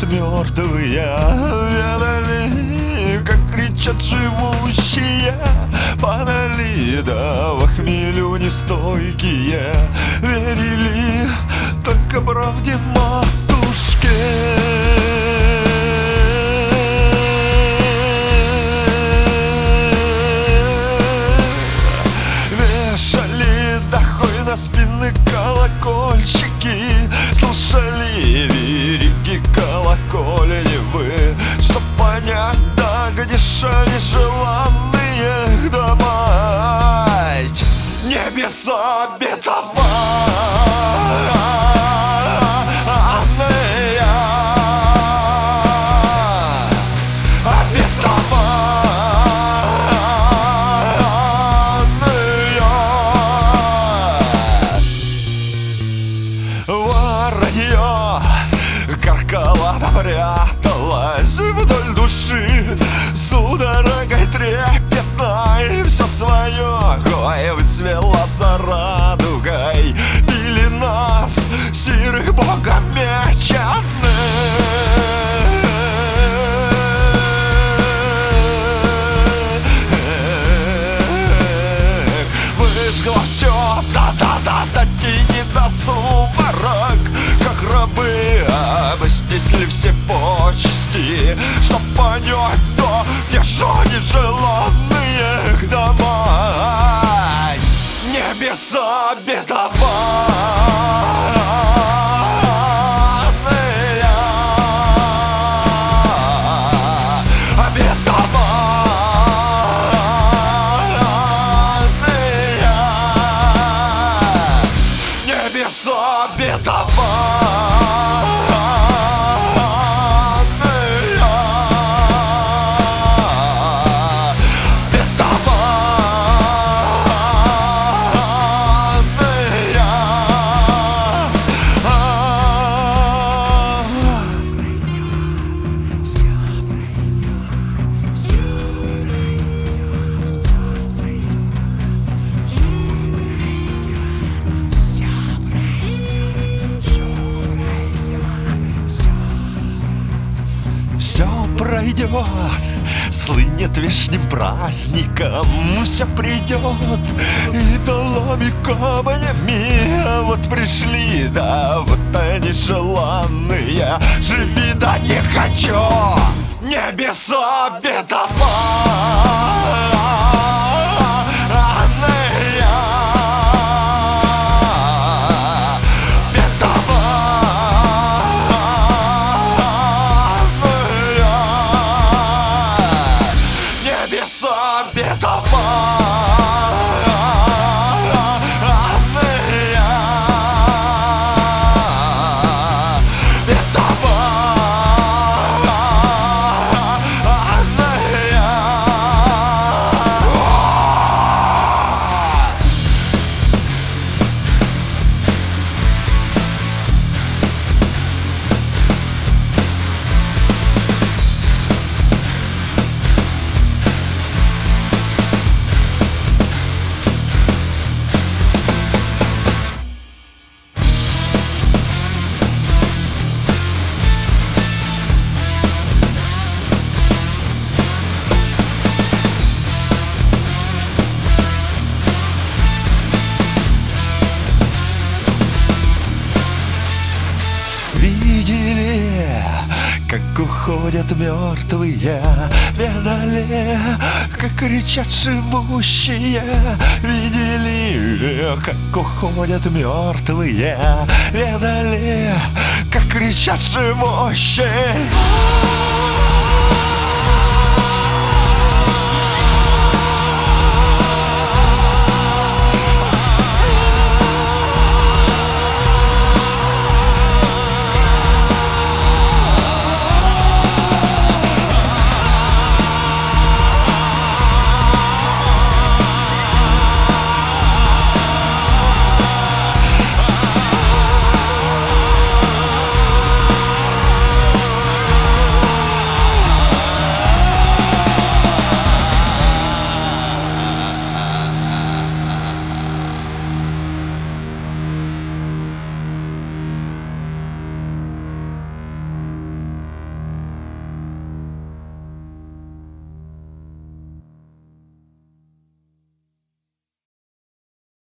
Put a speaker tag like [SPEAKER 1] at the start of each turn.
[SPEAKER 1] мертвые, ведали, как кричат живущие, падали, да в хмелю нестойкие, верили только правде матушке. На спины колокольчики, слушали лирики колокольни вы, чтоб понять, да где ж они желанные дома, небеса обетовали. Каркала пряталась вдоль души, судорогой трепетной все свое гой выцвела за радугой, били нас, сирых богом меченых. Выжгло все, да-да-да, тени до сумерок, как рабы обостесли все почести, чтоб понять, да где ж они желанные дома, небеса обетовали. Небеса пройдет, слынет вешним праздником, все придет, и доломи камнями вот пришли, да вот они желанные, живи да не хочу, небеса обетовали. Как уходят мертвые, ведали, как кричат живущие, видели, как уходят мертвые, ведали, как кричат живущие.